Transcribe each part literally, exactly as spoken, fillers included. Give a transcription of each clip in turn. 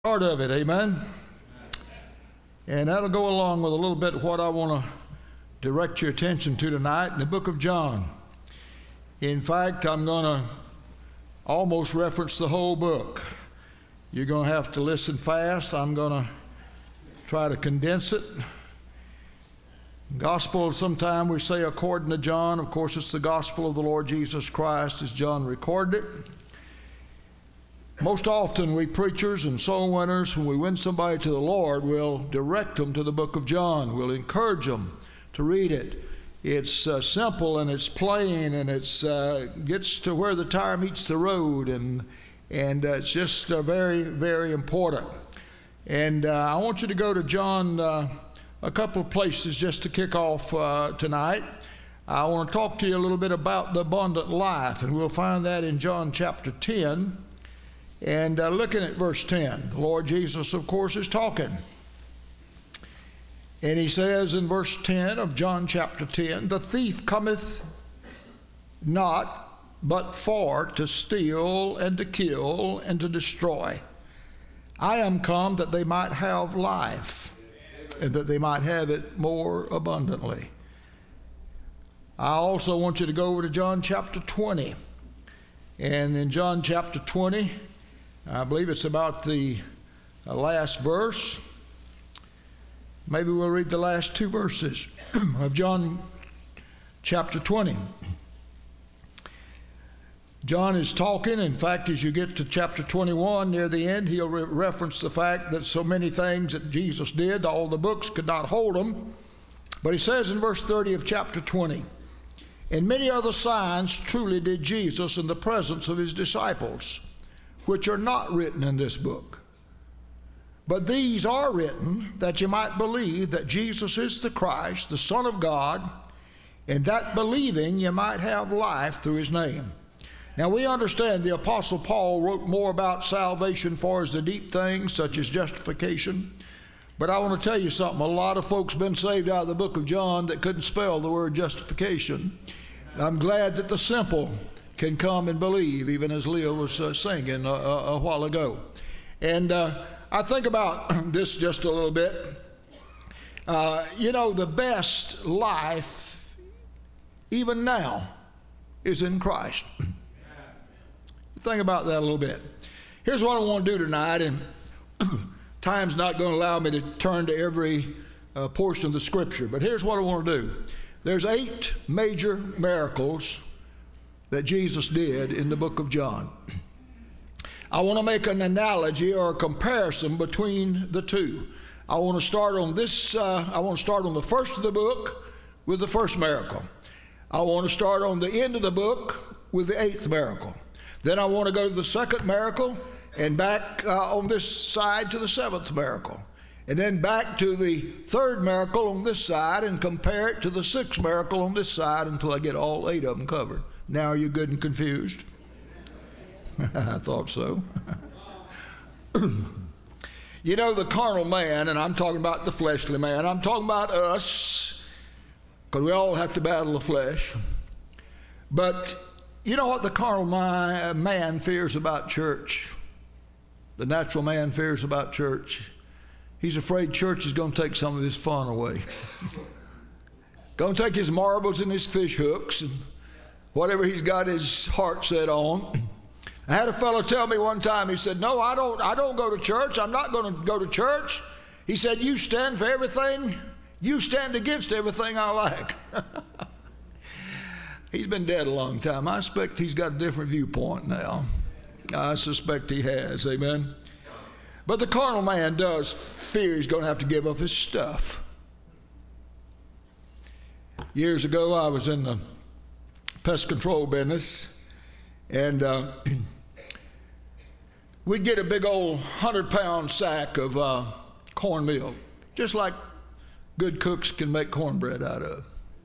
Part of it, amen? And that'll go along with a little bit of what I want to direct your attention to tonight in the book of John. In fact, I'm going to almost reference the whole book. You're going to have to listen fast. I'm going to try to condense it. Gospel, sometime we say according to John. Of course, it's the gospel of the Lord Jesus Christ as John recorded it. Most often we preachers and soul winners, when we win somebody to the Lord, we'll direct them to the book of John. We'll encourage them to read it. It's uh, simple and it's plain and it's uh, gets to where the tire meets the road, and and uh, it's just uh, very, very important. And uh, I want you to go to John uh, a couple of places just to kick off uh, tonight. I want to talk to you a little bit about the abundant life, and we'll find that in John chapter ten. And uh, looking at verse ten, the Lord Jesus, of course, is talking. And he says in verse ten of John chapter ten, "The thief cometh not but for to steal and to kill and to destroy. I am come that they might have life, and that they might have it more abundantly." I also want you to go over to John chapter twenty. And in John chapter twenty, I believe it's about the uh, last verse. Maybe we'll read the last two verses of John chapter twenty. John is talking. In fact, as you get to chapter twenty-one, near the end, he'll re- reference the fact that so many things that Jesus did, all the books could not hold them. But he says in verse thirty of chapter twenty, "And many other signs truly did Jesus in the presence of his disciples, which are not written in this book. But these are written that you might believe that Jesus is the Christ, the Son of God, and that believing you might have life through his name." Now we understand the Apostle Paul wrote more about salvation for us, the deep things such as justification. But I want to tell you something. A lot of folks been saved out of the book of John that couldn't spell the word justification. I'm glad that the simple can come and believe, even as Leah was uh, singing a, a, a while ago. And uh, I think about this just a little bit. Uh, you know, the best life, even now, is in Christ. Think about that a little bit. Here's what I want to do tonight, and time's not going to allow me to turn to every uh, portion of the Scripture, but here's what I want to do. There's eight major miracles that Jesus did in the book of John. I want to make an analogy or a comparison between the two. I want to start on this, uh, I want to start on the first of the book with the first miracle. I want to start on the end of the book with the eighth miracle. Then I want to go to the second miracle and back uh, on this side to the seventh miracle. And then back to the third miracle on this side and compare it to the sixth miracle on this side until I get all eight of them covered. Now are you good and confused? I thought so. You know, the carnal man, and I'm talking about the fleshly man, I'm talking about us, because we all have to battle the flesh. But you know what the carnal man fears about church? The natural man fears about church. He's afraid church is going to take some of his fun away. Going to take his marbles and his fish hooks and whatever he's got his heart set on. I had a fellow tell me one time, he said, no, I don't, I don't go to church. I'm not going to go to church. He said, you stand for everything. You stand against everything I like. He's been dead a long time. I suspect he's got a different viewpoint now. I suspect he has, amen. But the carnal man does fear he's going to have to give up his stuff. Years ago, I was in the pest control business, and uh, we'd get a big old hundred-pound sack of uh, cornmeal, just like good cooks can make cornbread out of.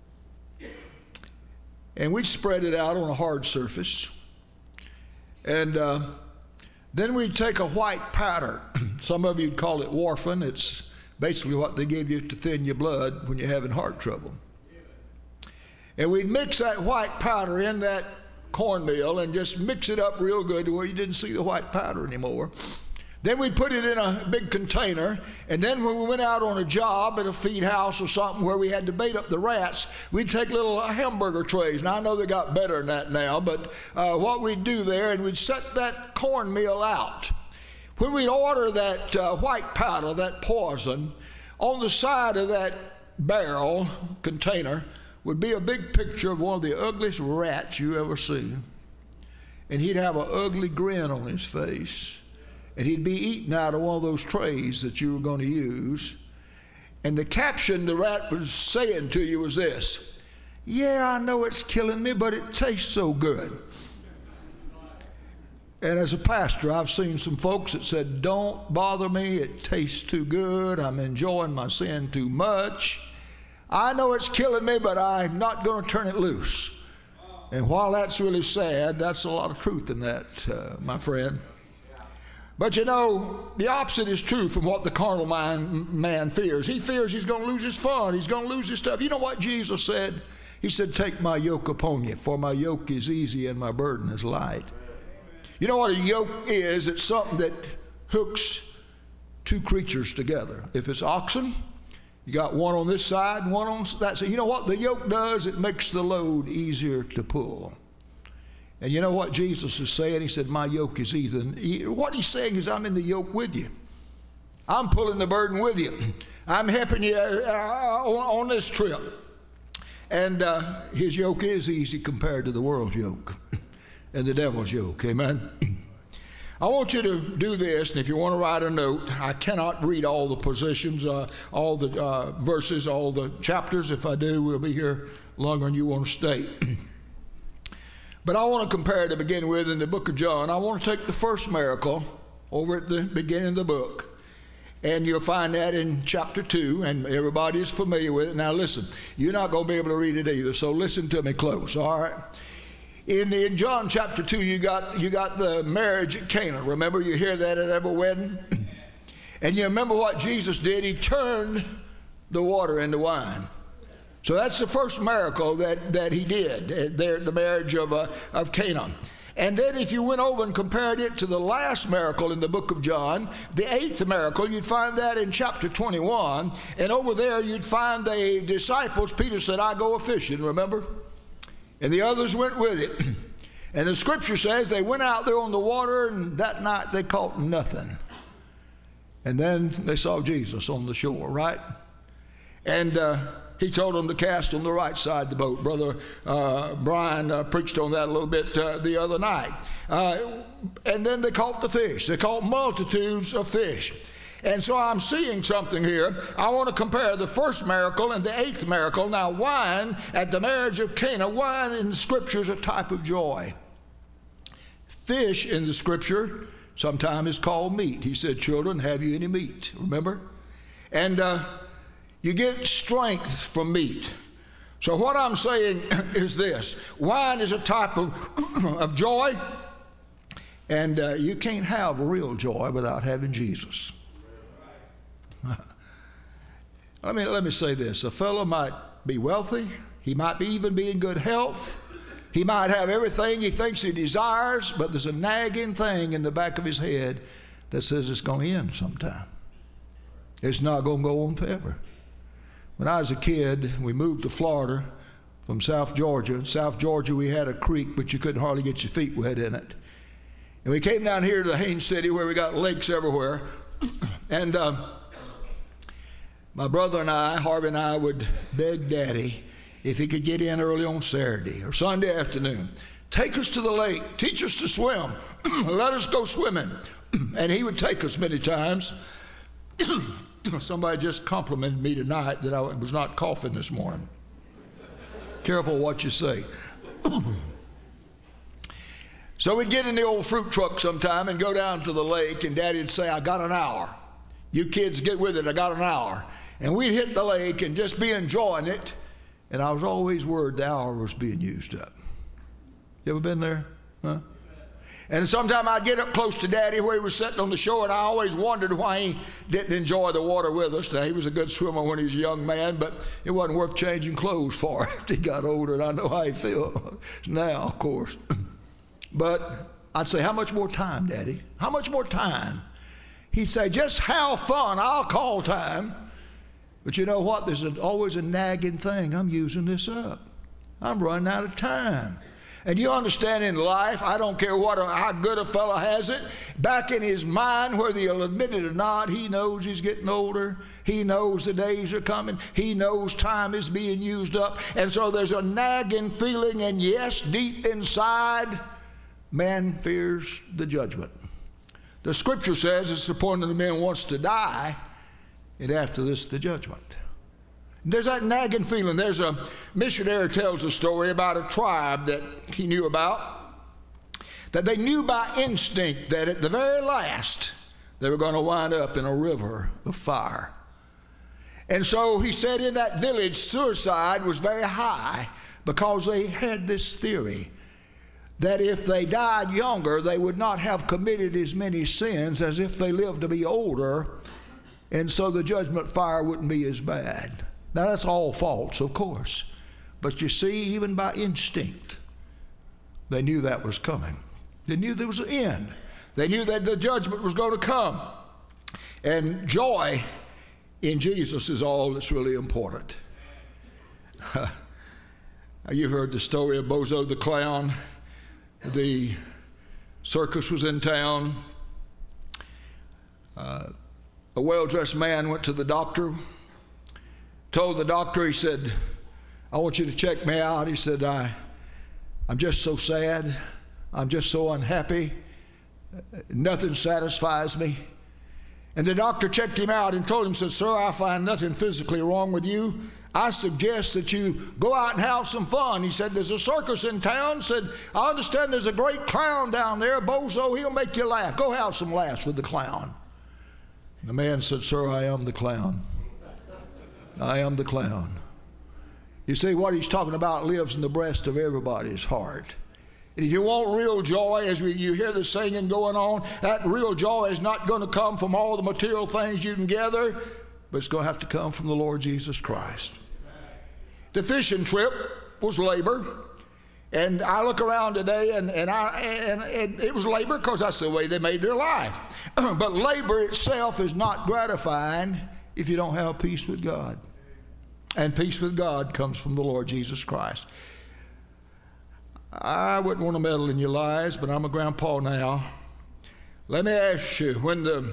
And we'd spread it out on a hard surface, and uh, then we'd take a white powder. Some of you'd call it warfarin. It's basically what they give you to thin your blood when you're having heart trouble. And we'd mix that white powder in that cornmeal and just mix it up real good to where you didn't see the white powder anymore. Then we'd put it in a big container, and then when we went out on a job at a feed house or something where we had to bait up the rats, we'd take little hamburger trays. Now, I know they got better than that now, but uh, what we'd do there, and we'd set that cornmeal out. When we'd order that uh, white powder, that poison, on the side of that barrel container would be a big picture of one of the ugliest rats you ever seen. And he'd have an ugly grin on his face. And he'd be eating out of one of those trays that you were going to use. And the caption the rat was saying to you was this: "Yeah, I know it's killing me, but it tastes so good." And as a pastor, I've seen some folks that said, "Don't bother me, it tastes too good, I'm enjoying my sin too much. I know it's killing me, but I'm not going to turn it loose." And while that's really sad, that's a lot of truth in that, uh, my friend. But you know, the opposite is true from what the carnal mind, man fears. He fears he's going to lose his fun. He's going to lose his stuff. You know what Jesus said? He said, "Take my yoke upon you, for my yoke is easy and my burden is light." You know what a yoke is? It's something that hooks two creatures together. If it's oxen, you got one on this side and one on that side. You know what the yoke does? It makes the load easier to pull. And you know what Jesus is saying? He said, "My yoke is easy." What he's saying is, I'm in the yoke with you. I'm pulling the burden with you. I'm helping you uh, on, on this trip. And uh, his yoke is easy compared to the world's yoke and the devil's yoke. Amen. I want you to do this, and if you want to write a note, I cannot read all the positions, uh, all the uh, verses, all the chapters. If I do, we'll be here longer than you want to stay. But I want to compare to begin with in the book of John. I want to take the first miracle over at the beginning of the book. And you'll find that in chapter two, and everybody is familiar with it. Now listen, you're not going to be able to read it either, so listen to me close, all right? In, in John chapter two, you got, you got the marriage at Cana. Remember, you hear that at every wedding? And you remember what Jesus did? He turned the water into wine. So that's the first miracle that, that he did there, the marriage of, uh, of Cana. And then if you went over and compared it to the last miracle in the book of John, the eighth miracle, you'd find that in chapter twenty-one. And over there you'd find the disciples, Peter said, "I go a-fishing," remember? And the others went with it. And the scripture says they went out there on the water, and that night they caught nothing. And then they saw Jesus on the shore, right? And uh, he told them to cast on the right side of the boat. Brother uh, Brian uh, preached on that a little bit uh, the other night. Uh, and then they caught the fish. They caught multitudes of fish. And so I'm seeing something here. I want to compare the first miracle and the eighth miracle. Now, wine at the marriage of Cana, wine in the scripture is a type of joy. Fish in the scripture sometimes is called meat. He said, "Children, have you any meat?" Remember? And uh, you get strength from meat. So what I'm saying is this. Wine is a type of, of joy, and uh, you can't have real joy without having Jesus. Let me, let me say this. A fellow might be wealthy. He might be even be in good health. He might have everything he thinks he desires, but there's a nagging thing in the back of his head that says it's going to end sometime. It's not going to go on forever. When I was a kid, we moved to Florida from South Georgia. In South Georgia, we had a creek, but you couldn't hardly get your feet wet in it. And we came down here to the Haines City where we got lakes everywhere. And uh, my brother and I, Harvey and I, would beg Daddy if he could get in early on Saturday or Sunday afternoon. Take us to the lake. Teach us to swim. Let us go swimming. And he would take us many times. Somebody just complimented me tonight that I was not coughing this morning. Careful what you say. So we'd get in the old fruit truck sometime and go down to the lake, and Daddy would say, "I got an hour. You kids get with it, I got an hour." And we'd hit the lake and just be enjoying it. And I was always worried the hour was being used up. You ever been there? Huh? And sometime I'd get up close to Daddy where he was sitting on the shore, and I always wondered why he didn't enjoy the water with us. Now, he was a good swimmer when he was a young man, but it wasn't worth changing clothes for after he got older, and I know how he feels now, of course. But I'd say, "How much more time, Daddy? How much more time?" he'd say, just have fun, I'll call time. But you know what? There's a, always a nagging thing. I'm using this up. I'm running out of time. And you understand in life, I don't care what a, how good a fellow has it, back in his mind, whether he'll admit it or not, he knows he's getting older. He knows the days are coming. He knows time is being used up. And so there's a nagging feeling, and yes, deep inside, man fears the judgment. The scripture says it's the point of the man wants to die, and after this, the judgment. There's that nagging feeling. There's a missionary tells a story about a tribe that he knew about, that they knew by instinct that at the very last they were going to wind up in a river of fire. And so he said in that village suicide was very high because they had this theory that if they died younger they would not have committed as many sins as if they lived to be older, and so the judgment fire wouldn't be as bad. Now, that's all false, of course. But you see, even by instinct, they knew that was coming. They knew there was an end. They knew that the judgment was going to come. And joy in Jesus is all that's really important. You've heard the story of Bozo the Clown. The circus was in town. Uh, a well-dressed man went to the doctor, told the doctor, he said, I want you to check me out. He said, I, I'm just so sad. I'm just so unhappy. Nothing satisfies me. And the doctor checked him out and told him, said, sir, I find nothing physically wrong with you. I suggest that you go out and have some fun. He said, there's a circus in town. Said, I understand there's a great clown down there, Bozo. He'll make you laugh. Go have some laughs with the clown. The man said, sir, I am the clown. I am the clown. You see, what he's talking about lives in the breast of everybody's heart. And if you want real joy, as we, you hear the singing going on, that real joy is not going to come from all the material things you can gather, but it's going to have to come from the Lord Jesus Christ. The fishing trip was labor. And I look around today, and, and, I, and, and it was labor because that's the way they made their life. But labor itself is not gratifying if you don't have peace with God. And peace with God comes from the Lord Jesus Christ. I wouldn't want to meddle in your lives, but I'm a grandpa now. Let me ask you, when the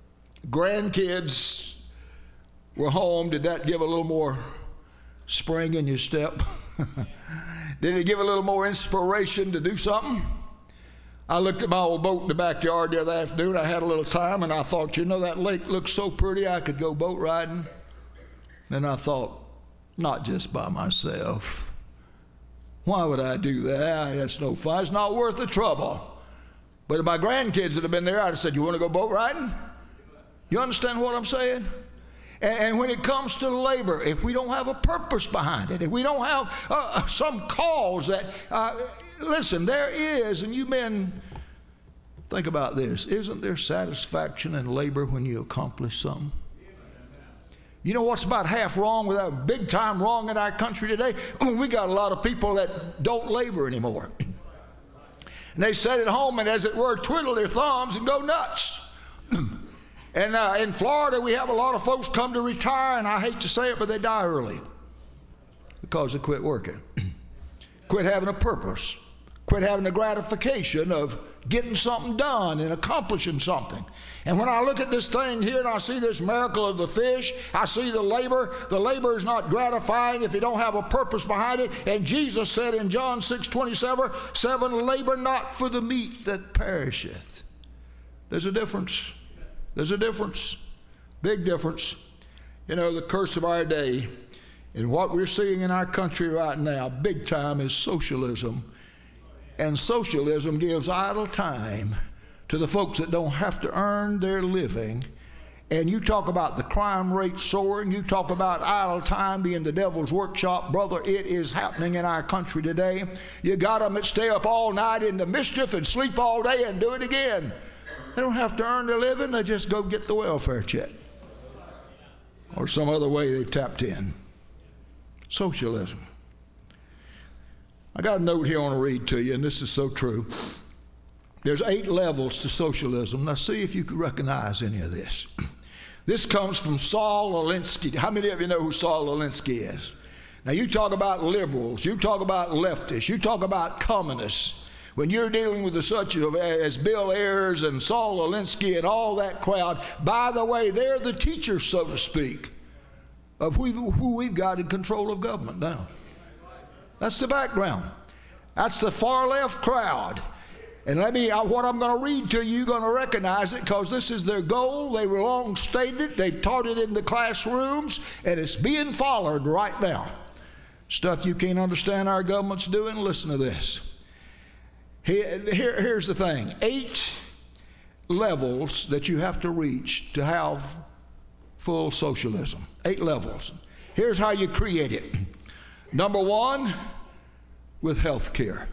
grandkids were home, did that give a little more spring in your step? Did it give a little more inspiration to do something? I looked at my old boat in the backyard the other afternoon. I had a little time, and I thought, you know, that lake looks so pretty, I could go boat riding. Then I thought, not just by myself. Why would I do that? That's no fun. It's not worth the trouble. But if my grandkids had been there, I'd have said, you want to go boat riding? You understand what I'm saying? And, and when it comes to labor, if we don't have a purpose behind it, if we don't have uh, some cause that, uh, listen, there is, and you men, think about this, isn't there satisfaction in labor when you accomplish something? You know what's about half wrong with that, big time wrong in our country today? We got a lot of people that don't labor anymore. And they sit at home and, as it were, twiddle their thumbs and go nuts. And uh, in Florida, we have a lot of folks come to retire, and I hate to say it, but they die early because they quit working, quit having a purpose, quit having the gratification of getting something done and accomplishing something. And when I look at this thing here and I see this miracle of the fish, I see the labor. The labor is not gratifying if you don't have a purpose behind it. And Jesus said in John six twenty-seven, seven, labor not for the meat that perisheth. There's a difference. There's a difference. Big difference. You know, the curse of our day and what we're seeing in our country right now, big time, is socialism. And socialism gives idle time to the folks that don't have to earn their living. And you talk about the crime rate soaring, you talk about idle time being the devil's workshop. Brother, it is happening in our country today. You got them that stay up all night into mischief and sleep all day and do it again. They don't have to earn their living, they just go get the welfare check. Or some other way they've tapped in. Socialism. I got a note here I want to read to you, and this is so true. There's eight levels to socialism. Now see if you can recognize any of this. This comes from Saul Alinsky. How many of you know who Saul Alinsky is? Now you talk about liberals, you talk about leftists, you talk about communists. When you're dealing with the such as Bill Ayers and Saul Alinsky and all that crowd, by the way, they're the teachers, so to speak, of who, who we've got in control of government now. That's the background. That's the far left crowd. And let me, what I'm going to read to you, you're going to recognize it because this is their goal. They were long stated. They've taught it in the classrooms, and it's being followed right now. Stuff you can't understand our government's doing, listen to this. Here, here, here's the thing. Eight levels that you have to reach to have full socialism. Eight levels. Here's how you create it. Number one, with health care.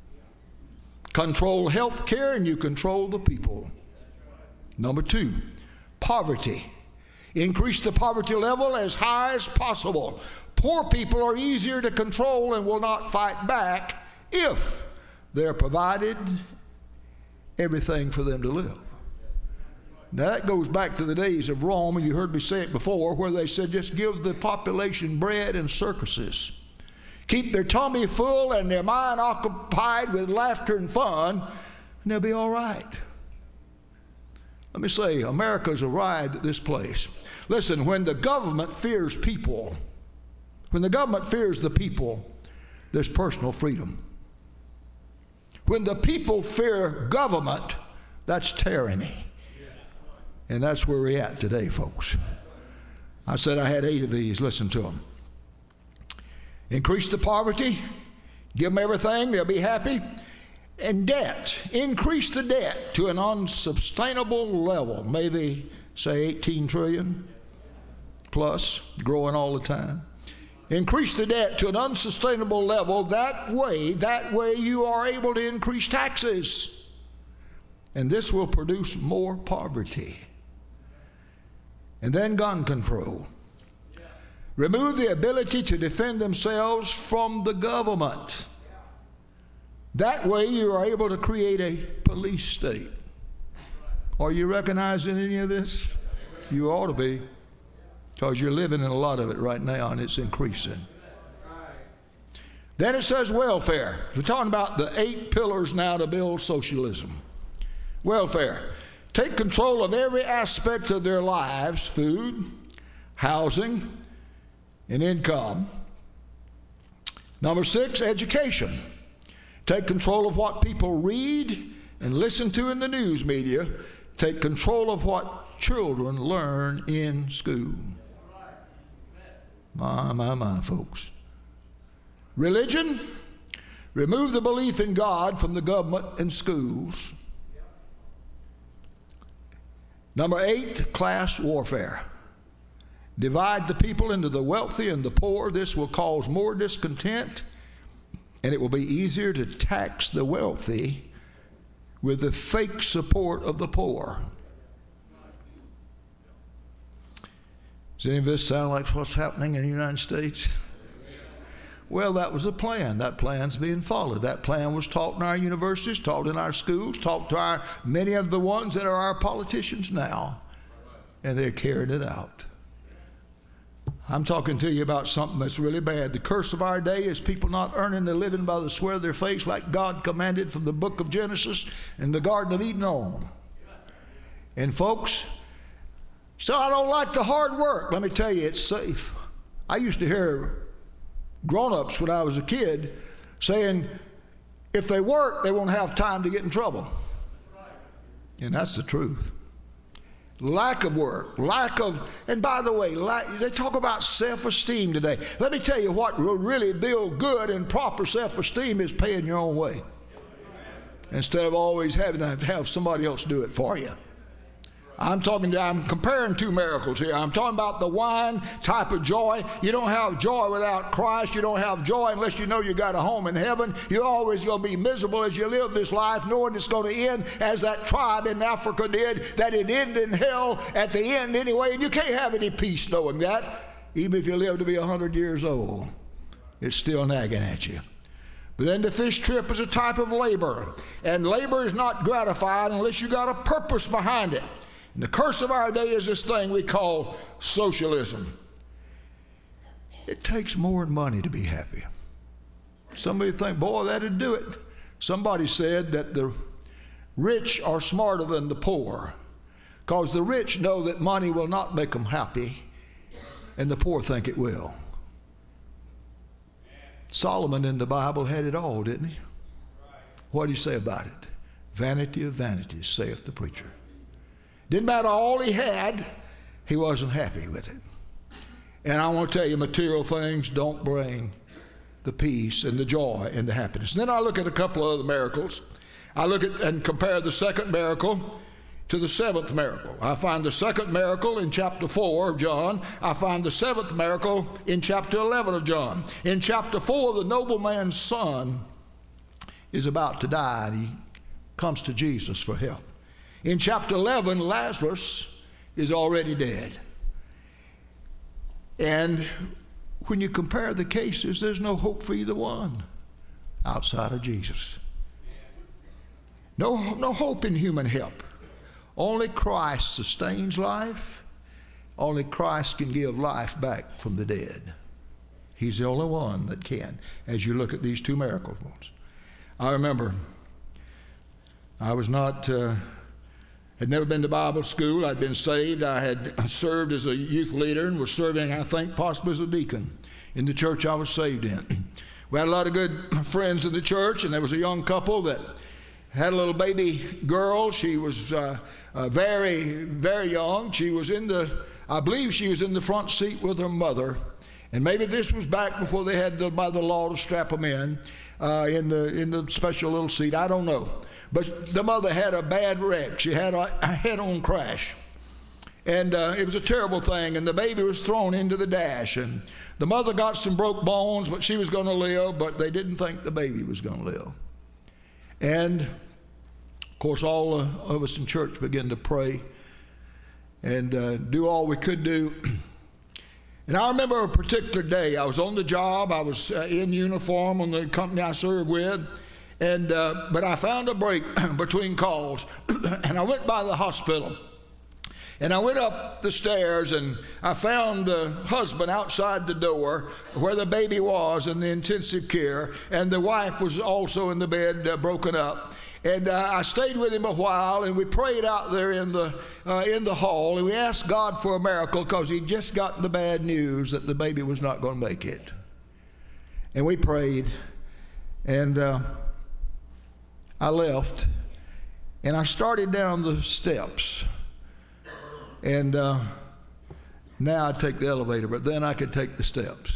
Control health care and you control the people. Number two, poverty. Increase the poverty level as high as possible. Poor people are easier to control and will not fight back if they're provided everything for them to live. Now that goes back to the days of Rome, and you heard me say it before, where they said just give the population bread and circuses. Keep their tummy full and their mind occupied with laughter and fun, and they'll be all right. Let me say, America's arrived at this place. Listen, when the government fears people, when the government fears the people, there's personal freedom. When the people fear government, that's tyranny. And that's where we're at today, folks. I said I had eight of these. Listen to them. Increase the poverty. Give them everything. They'll be happy. And debt. Increase the debt to an unsustainable level. Maybe, say, eighteen trillion plus, growing all the time. Increase the debt to an unsustainable level. That way, that way you are able to increase taxes. And this will produce more poverty. And then gun control. Remove the ability to defend themselves from the government. That way you are able to create a police state. Are you recognizing any of this? You ought to be, because you're living in a lot of it right now and it's increasing. Then it says welfare. We're talking about the eight pillars now to build socialism. Welfare. Take control of every aspect of their lives: food, housing, and income. Number six, education. Take control of what people read and listen to in the news media. Take control of what children learn in school. My, my, my, folks. Religion. Remove the belief in God from the government and schools. Number eight, class warfare. Divide the people into the wealthy and the poor. This will cause more discontent, and it will be easier to tax the wealthy with the fake support of the poor. Does any of this sound like what's happening in the United States? Well, that was a plan. That plan's being followed. That plan was taught in our universities, taught in our schools, taught to our many of the ones that are our politicians now, and they're carrying it out. I'm talking to you about something that's really bad. The curse of our day is people not earning their living by the sweat of their face like God commanded from the book of Genesis and the Garden of Eden on. And folks, so I don't like the hard work. Let me tell you, it's safe. I used to hear grown-ups when I was a kid saying, if they work, they won't have time to get in trouble. And that's the truth. Lack of work, lack of, and by the way, lack, they talk about self-esteem today. Let me tell you what will really build good and proper self-esteem is paying your own way, instead of always having to have somebody else do it for you. I'm talking, I'm comparing two miracles here. I'm talking about the wine type of joy. You don't have joy without Christ. You don't have joy unless you know you got a home in heaven. You're always going to be miserable as you live this life, knowing it's going to end as that tribe in Africa did, that it ended in hell at the end anyway. And you can't have any peace knowing that. Even if you live to be one hundred years old, it's still nagging at you. But then the fish trip is a type of labor. And labor is not gratified unless you got a purpose behind it. And the curse of our day is this thing we call socialism. It takes more than money to be happy. Somebody think, boy, that'd do it. Somebody said that the rich are smarter than the poor, because the rich know that money will not make them happy, and the poor think it will. Solomon in the Bible had it all, didn't he? What did he say about it? Vanity of vanities, saith the preacher. Didn't matter all he had, he wasn't happy with it. And I want to tell you, material things don't bring the peace and the joy and the happiness. And then I look at a couple of other miracles. I look at and compare the second miracle to the seventh miracle. I find the second miracle in chapter four of John. I find the seventh miracle in chapter eleven of John. In chapter four, the nobleman's son is about to die, and he comes to Jesus for help. In chapter eleven, Lazarus is already dead. And when you compare the cases, there's no hope for either one outside of Jesus. No, no hope in human help. Only Christ sustains life. Only Christ can give life back from the dead. He's the only one that can, as you look at these two miracles. I remember I was not, uh, had never been to Bible school. I'd been saved. I had served as a youth leader and was serving, I think, possibly as a deacon in the church I was saved in. We had a lot of good friends in the church, and there was a young couple that had a little baby girl. She was uh, uh, very, very young. She was in the, I believe she was in the front seat with her mother. And maybe this was back before they had the, by the law to strap them in, uh, in the in the special little seat. I don't know. But the mother had a bad wreck. She had a, a head-on crash. And uh, it was a terrible thing. And the baby was thrown into the dash. And the mother got some broke bones, but she was going to live. But they didn't think the baby was going to live. And, of course, all uh, of us in church began to pray and uh, do all we could do. And I remember a particular day. I was on the job. I was uh, in uniform on the company I served with. And uh, but I found a break between calls. And I went by the hospital. And I went up the stairs, and I found the husband outside the door where the baby was in the intensive care, and the wife was also in the bed, uh, broken up. And uh, I stayed with him a while, and we prayed out there in the uh, in the hall, and we asked God for a miracle because he'd just gotten the bad news that the baby was not going to make it. And we prayed, and uh, I left, and I started down the steps. And uh, now I take the elevator, but then I could take the steps.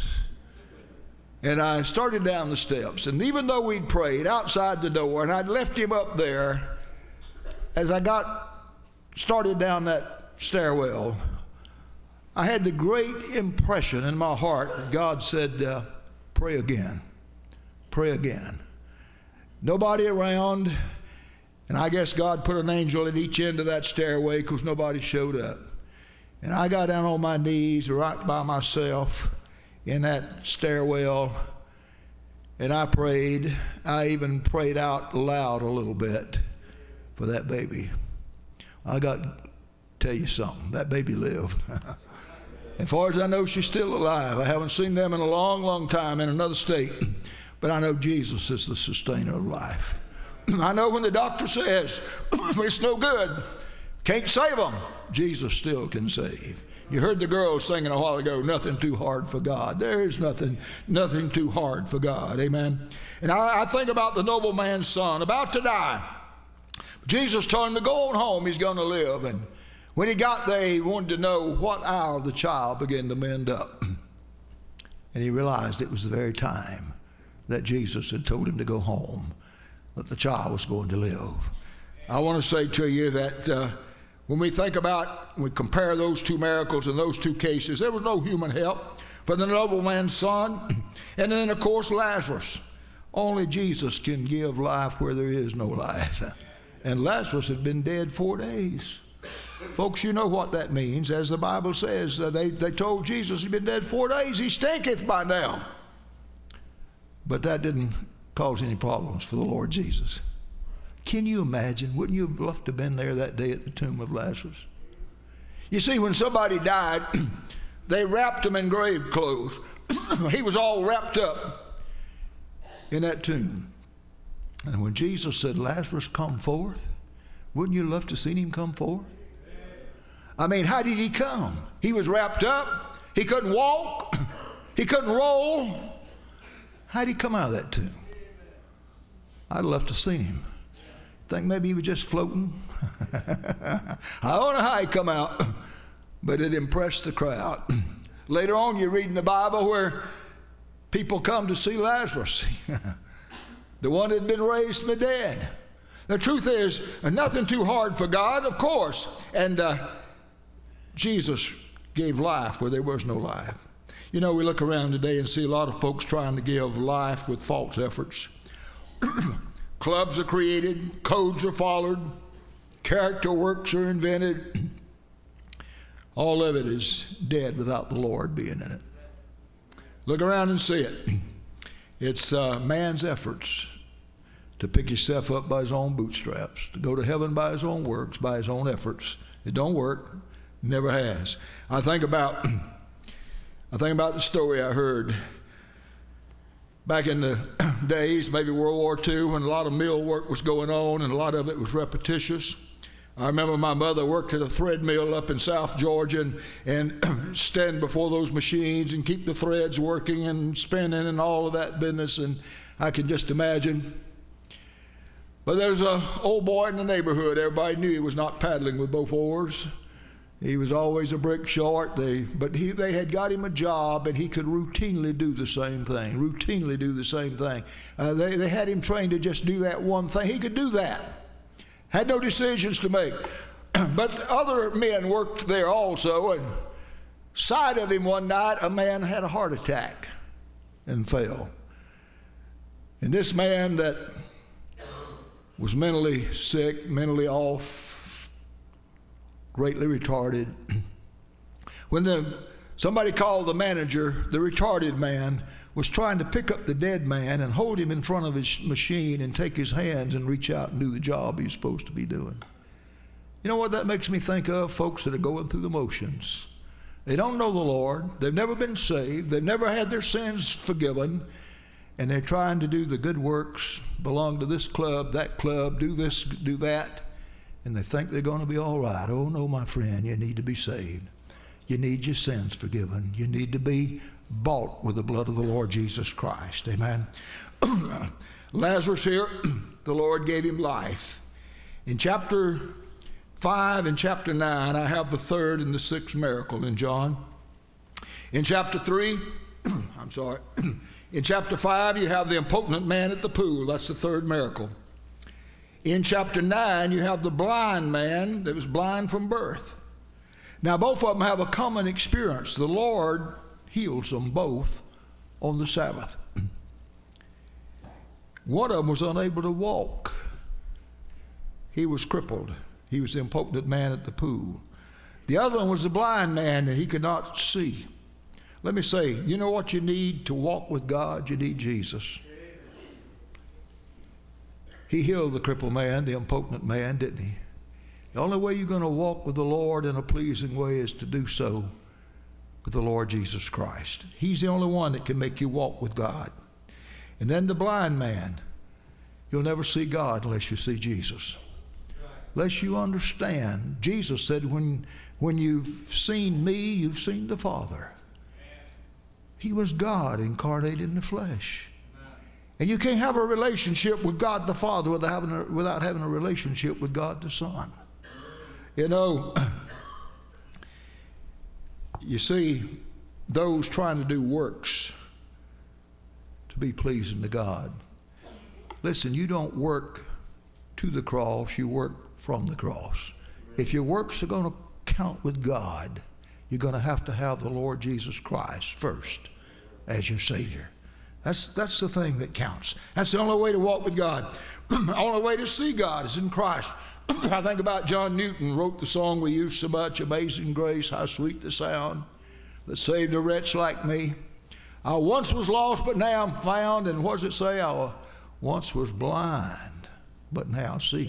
And I started down the steps. And even though we'd prayed outside the door, and I'd left him up there, as I got started down that stairwell, I had the great impression in my heart that God said, uh, pray again, pray again. Nobody around. And I guess God put an angel at each end of that stairway because nobody showed up. And I got down on my knees right by myself in that stairwell, and I prayed. I even prayed out loud a little bit for that baby. I got to tell you something. That baby lived. As far as I know, she's still alive. I haven't seen them in a long, long time in another state. But I know Jesus is the sustainer of life. I know when the doctor says, it's no good, can't save them, Jesus still can save. You heard the girl singing a while ago, nothing too hard for God. There is nothing, nothing too hard for God, amen? And I, I think about the nobleman's son, about to die. Jesus told him to go on home, he's going to live. And when he got there, he wanted to know what hour the child began to mend up. And he realized it was the very time that Jesus had told him to go home, that the child was going to live. I want to say to you that uh, when we think about, we compare those two miracles and those two cases, there was no human help for the nobleman's son. And then, of course, Lazarus. Only Jesus can give life where there is no life. And Lazarus had been dead four days. Folks, you know what that means. As the Bible says, uh, they, they told Jesus he'd been dead four days. He stinketh by now. But that didn't cause any problems for the Lord Jesus. Can you imagine? Wouldn't you have loved to have been there that day at the tomb of Lazarus? You see, when somebody died, they wrapped him in grave clothes. He was all wrapped up in that tomb. And when Jesus said, Lazarus, come forth, wouldn't you love to see him come forth? I mean, how did he come? He was wrapped up. He couldn't walk. He couldn't roll. How did he come out of that tomb? I'd love to see him. Think maybe he was just floating? I don't know how he come out, but it impressed the crowd. Later on, you read in the Bible where people come to see Lazarus, the one that had been raised from the dead. The truth is, nothing too hard for God, of course. And uh, Jesus gave life where there was no life. You know, we look around today and see a lot of folks trying to give life with false efforts. Clubs are created, codes are followed, character works are invented. All of it is dead without the Lord being in it. Look around and see it. It's uh, man's efforts to pick himself up by his own bootstraps, to go to heaven by his own works, by his own efforts. It don't work, never has. I think about, I think about the story I heard back in the days, maybe World War Two, when a lot of mill work was going on and a lot of it was repetitious. I remember my mother worked at a thread mill up in South Georgia and, and stand before those machines and keep the threads working and spinning and all of that business, and I can just imagine. But there's an old boy in the neighborhood. Everybody knew he was not paddling with both oars. He was always a brick short. They, but he, they had got him a job, and he could routinely do the same thing, routinely do the same thing. Uh, they, they had him trained to just do that one thing. He could do that. Had no decisions to make. But other men worked there also, and side of him one night, a man had a heart attack and fell. And this man that was mentally sick, mentally off, greatly retarded. When the somebody called the manager, the retarded man was trying to pick up the dead man and hold him in front of his machine and take his hands and reach out and do the job he's supposed to be doing. You know what that makes me think of? Folks that are going through the motions. They don't know the Lord. They've never been saved. They've never had their sins forgiven. And they're trying to do the good works, belong to this club, that club, do this, do that. And they think they're going to be all right. Oh, no, my friend, you need to be saved. You need your sins forgiven. You need to be bought with the blood of the Lord Jesus Christ. Amen. Lazarus here, the Lord gave him life. In chapter five and chapter nine, I have the third and the sixth miracle in John. In chapter three, I'm sorry. In chapter five, you have the impotent man at the pool. That's the third miracle. In chapter nine, you have the blind man that was blind from birth. Now, both of them have a common experience. The Lord heals them both on the Sabbath. One of them was unable to walk. He was crippled. He was the impotent man at the pool. The other one was the blind man, and he could not see. Let me say, you know what you need to walk with God? You need Jesus. He healed the crippled man, the impotent man, didn't he? The only way you're going to walk with the Lord in a pleasing way is to do so with the Lord Jesus Christ. He's the only one that can make you walk with God. And then the blind man, you'll never see God unless you see Jesus. Unless you understand. Jesus said, when, when you've seen me, you've seen the Father. He was God incarnated in the flesh. And you can't have a relationship with God the Father without having a, without having a relationship with God the Son. You know, you see, those trying to do works to be pleasing to God. Listen, you don't work to the cross, you work from the cross. If your works are going to count with God, you're going to have to have the Lord Jesus Christ first as your Savior. That's, that's the thing that counts. That's the only way to walk with God. The only way to see God is in Christ. I think about John Newton, wrote the song we use so much, Amazing Grace, how sweet the sound that saved a wretch like me. I once was lost, but now I'm found. And what does it say? I once was blind, but now see.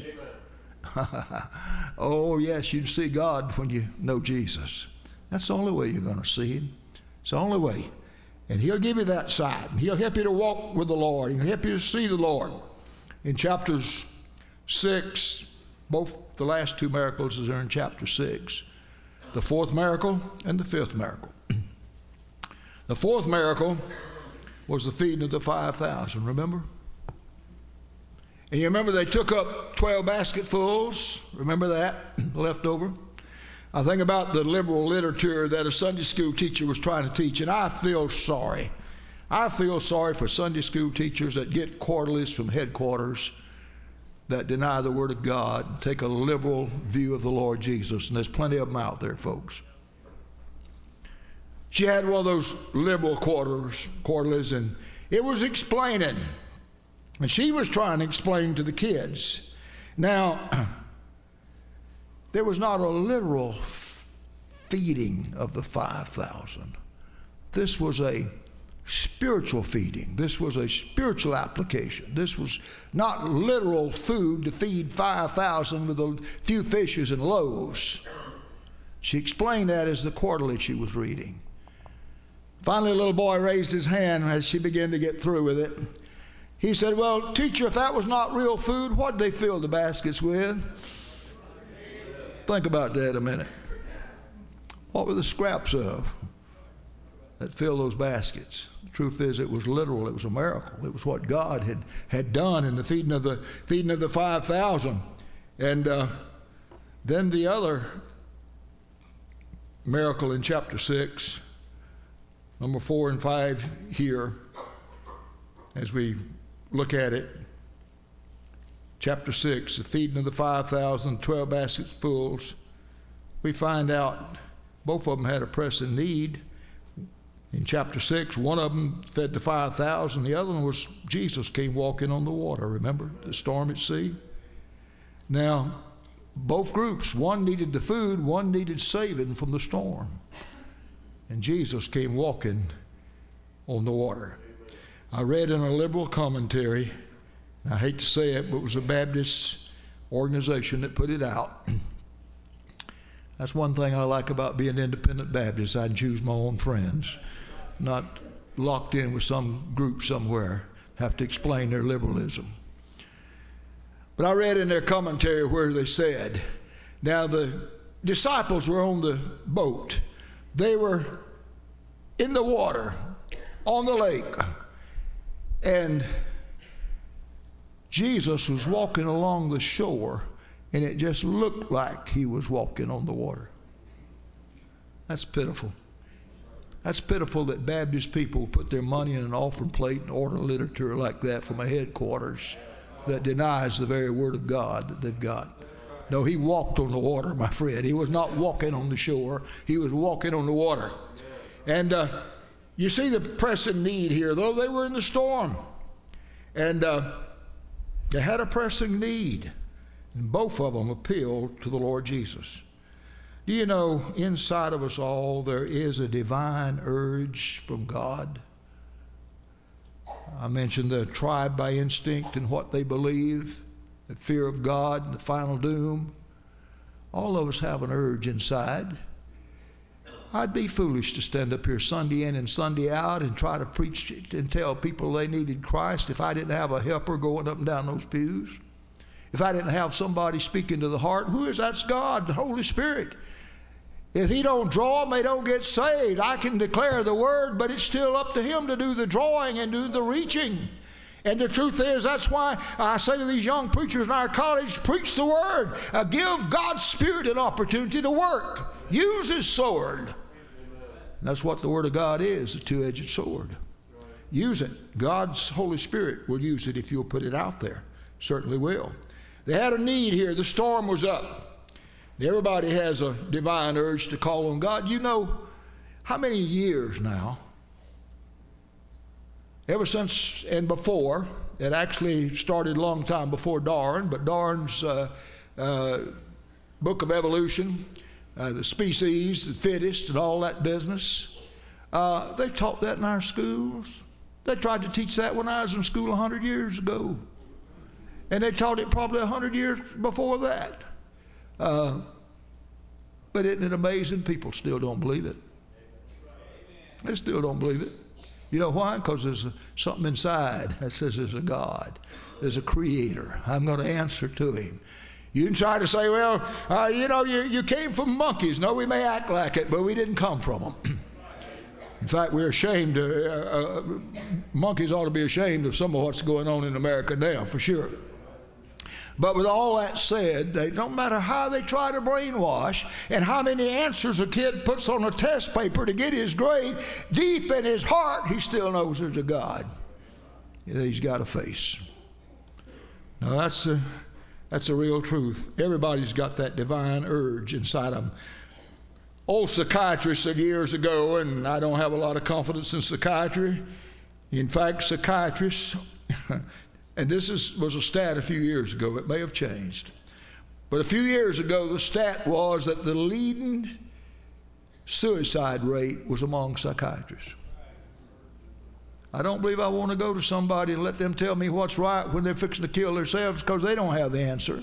Oh, yes, you see God when you know Jesus. That's the only way you're going to see him. It's the only way. And he'll give you that sight. And he'll help you to walk with the Lord. He'll help you to see the Lord. In chapters six, both the last two miracles are in chapter six. The fourth miracle and the fifth miracle. The fourth miracle was the feeding of the five thousand, remember? And you remember they took up twelve basketfuls, remember that, left over? I think about the liberal literature that a Sunday school teacher was trying to teach, and I feel sorry. I feel sorry for Sunday school teachers that get quarterlies from headquarters that deny the Word of God and take a liberal view of the Lord Jesus, and there's plenty of them out there, folks. She had one of those liberal quarters, quarterlies, and it was explaining. And she was trying to explain to the kids. Now, there was not a literal feeding of the five thousand. This was a spiritual feeding. This was a spiritual application. This was not literal food to feed five thousand with a few fishes and loaves. She explained that as the quarterly she was reading. Finally, a little boy raised his hand as she began to get through with it. He said, well, teacher, if that was not real food, what did they fill the baskets with? Think about that a minute. What were the scraps of that filled those baskets? The truth is, it was literal. It was a miracle. It was what God had, had done in the feeding of the feeding of the five thousand. And uh, then the other miracle in chapter six, number four and five here, as we look at it. Chapter six, the feeding of the five thousand, twelve baskets fulls. We find out both of them had a pressing need. In chapter six, one of them fed the five thousand. The other one was Jesus came walking on the water. Remember the storm at sea? Now, both groups, one needed the food, one needed saving from the storm. And Jesus came walking on the water. I read in a liberal commentary, and I hate to say it, but it was a Baptist organization that put it out. That's one thing I like about being independent Baptist. I can choose my own friends, not locked in with some group somewhere, have to explain their liberalism. But I read in their commentary where they said, now the disciples were on the boat. They were in the water, on the lake, and Jesus was walking along the shore, and it just looked like he was walking on the water. That's pitiful. That's pitiful that Baptist people put their money in an offering plate and order literature like that from a headquarters that denies the very Word of God that they've got. No, he walked on the water, my friend. He was not walking on the shore. He was walking on the water. And uh, you see the pressing need here, though they were in the storm. And uh, they had a pressing need. And both of them appealed to the Lord Jesus. Do you know, inside of us all, there is a divine urge from God. I mentioned the tribe by instinct and what they believe, the fear of God and the final doom. All of us have an urge inside. I'd be foolish to stand up here Sunday in and Sunday out and try to preach and tell people they needed Christ if I didn't have a helper going up and down those pews. If I didn't have somebody speaking to the heart. Who is that? That's God, the Holy Spirit. If he don't draw them, they don't get saved. I can declare the word, but it's still up to him to do the drawing and do the reaching. And the truth is, that's why I say to these young preachers in our college, preach the word. Uh, give God's Spirit an opportunity to work. Use his sword. And that's what the Word of God is, a two-edged sword. Use it. God's Holy Spirit will use it if you'll put it out there. Certainly will. They had a need here. The storm was up. Everybody has a divine urge to call on God. You know, how many years now, ever since and before, it actually started a long time before Darwin, but Darwin's uh, uh, book of evolution, uh, the species, the fittest, and all that business, uh, they've taught that in our schools. They tried to teach that when I was in school a hundred years ago. And they taught it probably a hundred years before that. Uh, but isn't it amazing? People still don't believe it. They still don't believe it. You know why? Because there's a, something inside that says there's a God. There's a creator. I'm going to answer to him. You can try to say, well, uh, you know, you, you came from monkeys. No, we may act like it, but we didn't come from them. In fact, we're ashamed. Uh, uh, monkeys ought to be ashamed of some of what's going on in America now, for sure. But with all that said, they don't matter how they try to brainwash and how many answers a kid puts on a test paper to get his grade, deep in his heart, he still knows there's a God that he's got to face. Now, that's a, that's a real truth. Everybody's got that divine urge inside them. Old psychiatrist said years ago, and I don't have a lot of confidence in psychiatry. In fact, psychiatrists... And this is, was a stat a few years ago. It may have changed. But a few years ago, the stat was that the leading suicide rate was among psychiatrists. I don't believe I want to go to somebody and let them tell me what's right when they're fixing to kill themselves, because they don't have the answer.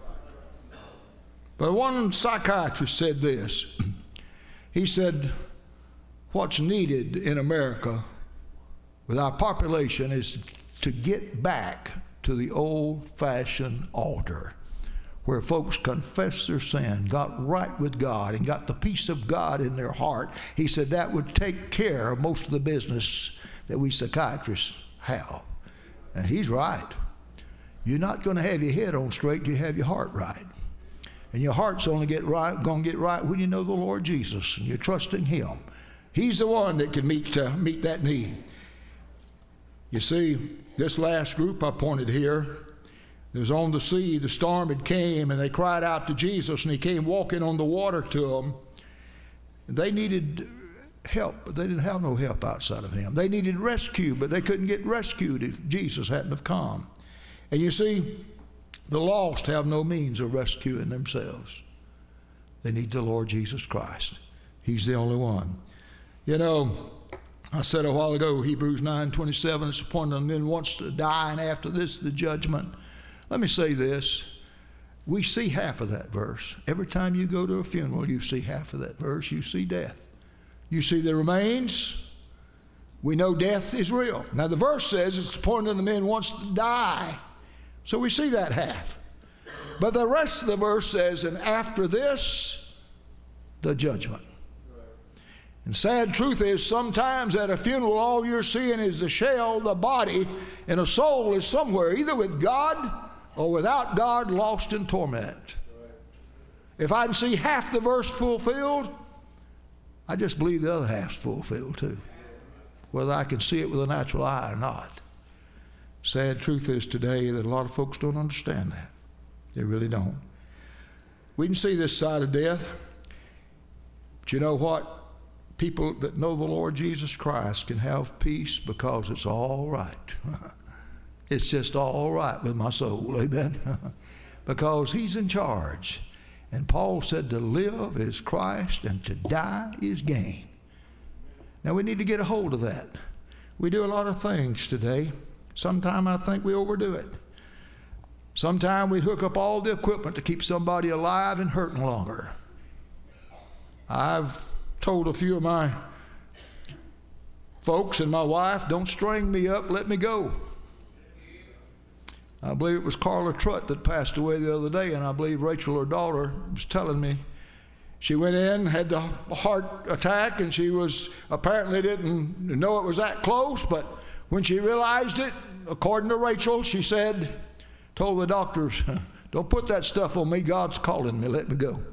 But one psychiatrist said this. He said, what's needed in America with our population is to get back to the old-fashioned altar where folks confessed their sin, got right with God, and got the peace of God in their heart. He said that would take care of most of the business that we psychiatrists have. And he's right. You're not going to have your head on straight till you have your heart right. And your heart's only get right, going to get right when you know the Lord Jesus and you're trusting him. He's the one that can meet, uh, meet that need. You see, this last group I pointed here, it was on the sea. The storm had came, and they cried out to Jesus, and he came walking on the water to them. They needed help, but they didn't have no help outside of him. They needed rescue, but they couldn't get rescued if Jesus hadn't have come. And you see, the lost have no means of rescuing themselves. They need the Lord Jesus Christ. He's the only one. You know, I said a while ago, Hebrews nine twenty-seven, it's appointed unto men once to die, and after this, the judgment. Let me say this. We see half of that verse. Every time you go to a funeral, you see half of that verse. You see death. You see the remains. We know death is real. Now, the verse says it's appointed unto men once to die. So we see that half. But the rest of the verse says, and after this, the judgment. And sad truth is, sometimes at a funeral, all you're seeing is the shell, the body, and a soul is somewhere, either with God or without God, lost in torment. If I can see half the verse fulfilled, I just believe the other half's fulfilled too, whether I can see it with a natural eye or not. Sad truth is today that a lot of folks don't understand that. They really don't. We can see this side of death, but you know what? People that know the Lord Jesus Christ can have peace because it's all right. It's just all right with my soul, amen? Because he's in charge. And Paul said to live is Christ and to die is gain. Now we need to get a hold of that. We do a lot of things today. Sometimes I think we overdo it. Sometimes we hook up all the equipment to keep somebody alive and hurting longer. I've told a few of my folks and my wife, don't string me up, let me go. I believe it was Carla Trutt that passed away the other day, and I believe Rachel, her daughter, was telling me she went in, had the heart attack, and she was apparently didn't know it was that close, but when she realized it, according to Rachel, she said, told the doctors, don't put that stuff on me, God's calling me, let me go.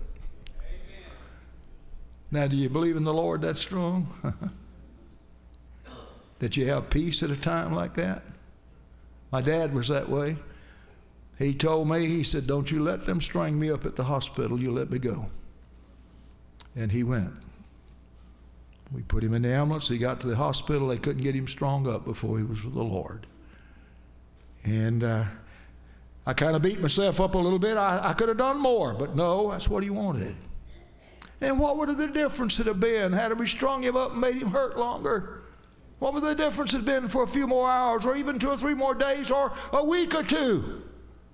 Now, do you believe in the Lord that strong? That you have peace at a time like that? My dad was that way. He told me, he said, don't you let them string me up at the hospital, you let me go. And he went. We put him in the ambulance. He got to the hospital. They couldn't get him strung up before he was with the Lord. And uh, I kind of beat myself up a little bit. I, I could have done more, but no, that's what he wanted. And what would the difference have been had we strung him up and made him hurt longer? What would the difference have been for a few more hours or even two or three more days or a week or two?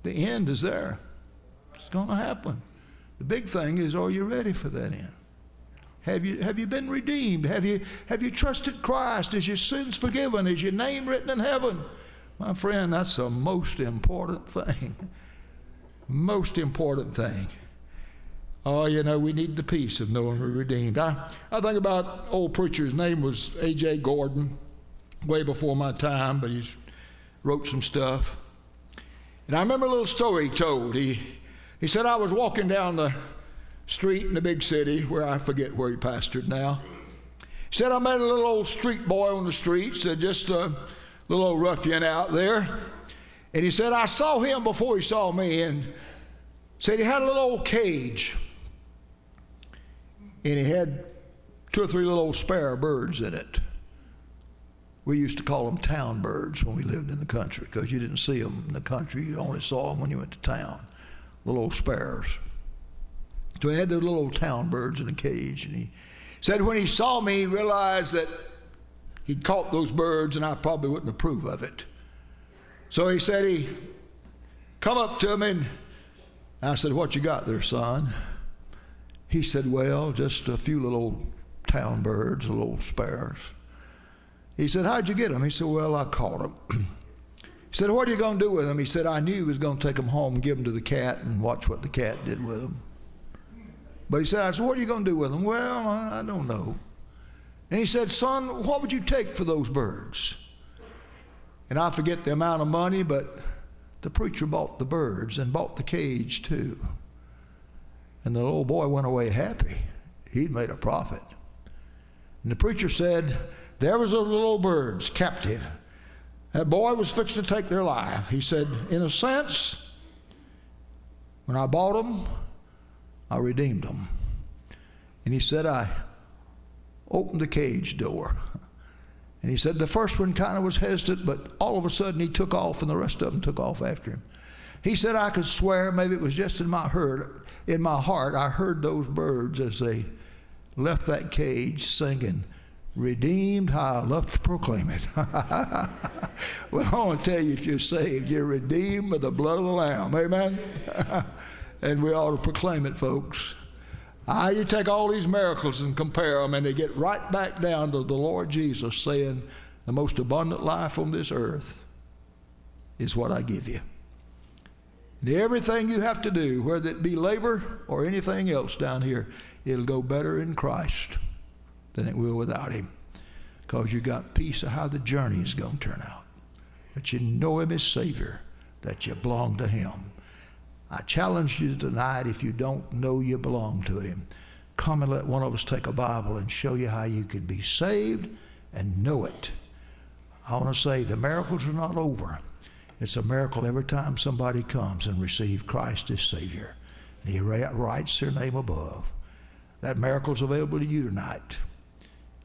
The end is there. It's going to happen. The big thing is, are you ready for that end? Have you, have you been redeemed? Have you, have you trusted Christ? Is your sins forgiven? Is your name written in heaven? My friend, that's the most important thing. Most important thing. Oh, you know, we need the peace of knowing we're redeemed. I, I think about old preacher. His name was A J Gordon, way before my time, but he wrote some stuff. And I remember a little story he told. He, he said, I was walking down the street in the big city, where I forget where he pastored now. He said, I met a little old street boy on the street, said just a little old ruffian out there. And he said, I saw him before he saw me, and said he had a little old cage. And he had two or three little old sparrow birds in it. We used to call them town birds when we lived in the country, because you didn't see them in the country. You only saw them when you went to town, little old sparrows. So he had those little old town birds in a cage. And he said when he saw me, he realized that he'd caught those birds, and I probably wouldn't approve of it. So he said he come up to me, and I said, what you got there, son? He said, well, just a few little old town birds, little old sparrows. He said, how'd you get them? He said, well, I caught them. He said, what are you going to do with them? He said, I knew he was going to take them home and give them to the cat and watch what the cat did with them. But he said, I said, what are you going to do with them? Well, I don't know. And he said, son, what would you take for those birds? And I forget the amount of money, but the preacher bought the birds and bought the cage too. And the little boy went away happy. He'd made a profit. And the preacher said, there was those little birds captive. That boy was fixing to take their life. He said, in a sense, when I bought them, I redeemed them. And he said, I opened the cage door. And he said the first one kind of was hesitant, but all of a sudden he took off, and the rest of them took off after him. He said, I could swear, maybe it was just in my heart, in my heart, I heard those birds as they left that cage singing, redeemed, how I love to proclaim it. Well, I want to tell you, if you're saved, you're redeemed by the blood of the Lamb. Amen? And we ought to proclaim it, folks. Ah, you take all these miracles and compare them, and they get right back down to the Lord Jesus saying, the most abundant life on this earth is what I give you. And everything you have to do, whether it be labor or anything else down here, it'll go better in Christ than it will without him, because you got peace of how the journey is going to turn out, that you know him as Savior, that you belong to him. I challenge you tonight, if you don't know you belong to him, come and let one of us take a Bible and show you how you can be saved and know it. I want to say the miracles are not over. It's a miracle every time somebody comes and receives Christ as Savior, and he writes their name above. That miracle is available to you tonight.